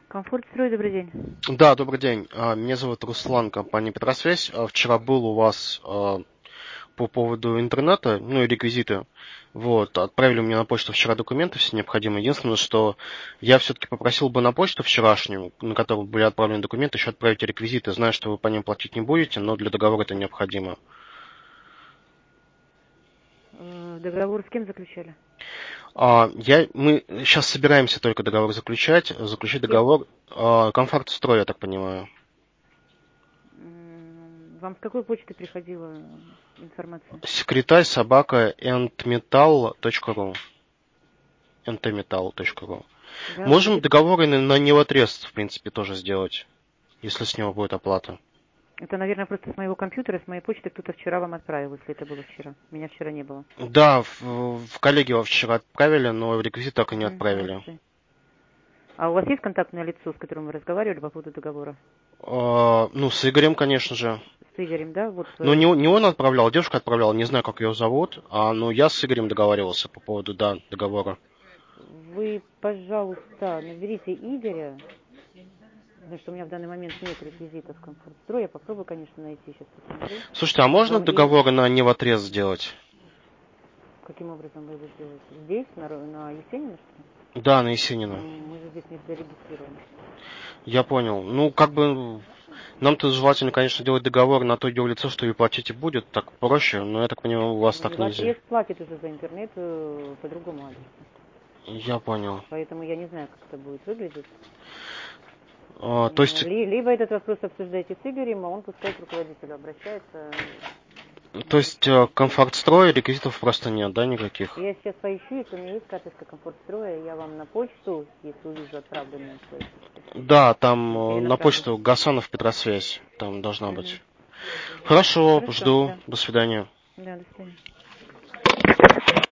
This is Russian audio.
Комфортстрой, добрый день. Да, добрый день. Меня зовут Руслан, компания Петросвязь. Вчера был у вас по поводу интернета, ну и реквизиты. Вот, отправили мне на почту вчера документы, все необходимые. Единственное, что я все-таки попросил бы на почту вчерашнюю, на которую были отправлены документы, еще отправить реквизиты. Знаю, что вы по ним платить не будете, но для договора это необходимо. Договор с кем заключали? Мы сейчас собираемся только договор заключать Кем? договор Комфортстрой, я так понимаю. Вам с какой почты приходила информация? Секретарь собака entmetal.ru. ntmetal.ru. Да, Можем будет. договоры на Невотрест, в принципе, тоже сделать, если с него будет оплата. Это, наверное, просто с моего компьютера, с моей почты кто-то вчера вам отправил, если это было вчера. Меня вчера не было. Да, в коллеги его вчера отправили, но реквизит так и не отправили. Молодцы. А у вас есть контактное лицо, с которым вы разговаривали по поводу договора? Ну, с Игорем, конечно же. С Игорем, да? Вот. Но не он отправлял, девушка отправляла, не знаю, как ее зовут. Но я с Игорем договаривался по поводу, да, договора. Вы, пожалуйста, наберите Игоря, потому что у меня в данный момент нет реквизитов Комфортстроя. Я попробую, конечно, найти, сейчас посмотрю. Слушайте, а можно Вам договоры на Невотрест сделать? Каким образом вы его сделаете? Здесь, на Есенина, что ли? Да, на Есенина. Мы же здесь не зарегистрированы. Я понял. Ну, как бы, нам-то желательно, конечно, делать договор на то юрлицо, что и платить и будет, так проще, но я так понимаю, у вас так нельзя. Невотрест платит уже за интернет по другому адресу. Я понял. Поэтому я не знаю, как это будет выглядеть. То есть, Либо этот вопрос обсуждайте с Игорем, а он пускай к руководителю обращается. комфортстрой, реквизитов просто нет, да, никаких? Я сейчас поищу, если у меня есть карточка Комфортстроя, я вам на почту, если увижу отправленную свою почту, Да, там на перенаправлю. почту Гасанов Петросвязь, там должна Угу. быть. Хорошо, Хорошо, жду. да. До свидания. Да, до свидания.